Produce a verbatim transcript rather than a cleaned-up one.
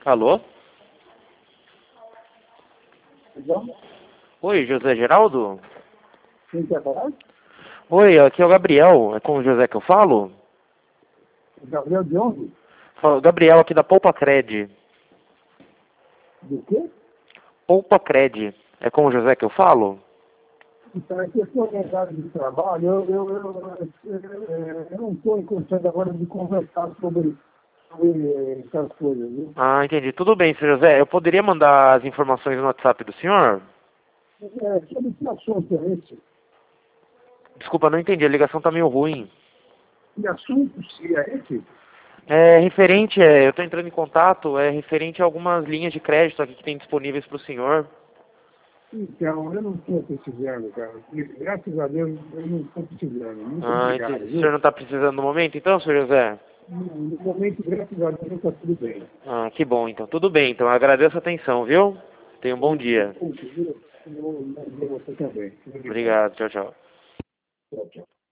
Alô? Então, Oi, José Geraldo? quem quer falar? Oi, aqui é o Gabriel. É com o José que eu falo? O Gabriel de onde? Fala- Gabriel aqui da Poupa Cred. Do quê? Poupa Cred. É com o José que eu falo? Então, é questão organizada de trabalho. Eu, eu, eu, eu, eu não estou em condições agora de conversar sobre, sobre essas coisas, viu? Ah, entendi. Tudo bem, senhor José. Eu poderia mandar as informações no WhatsApp do senhor? É, sobre que assunto é esse? Desculpa, não entendi. A ligação tá meio ruim. Que assunto seria esse? É referente, é, eu estou entrando em contato, é referente a algumas linhas de crédito aqui que tem disponíveis para o senhor. Então, eu não estou precisando, cara. E, graças a Deus, eu não estou precisando. Muito Ah, obrigado, entendi. O senhor viu? não está precisando no momento, então, senhor José? No no momento, graças a Deus, está tudo bem. Ah, que bom, então. Tudo bem, então. Eu agradeço a atenção, viu? Tenha um bom dia. Desculpe, viu? Eu vou dizer você também. Obrigado. Obrigado, tchau, tchau. Tchau, tchau.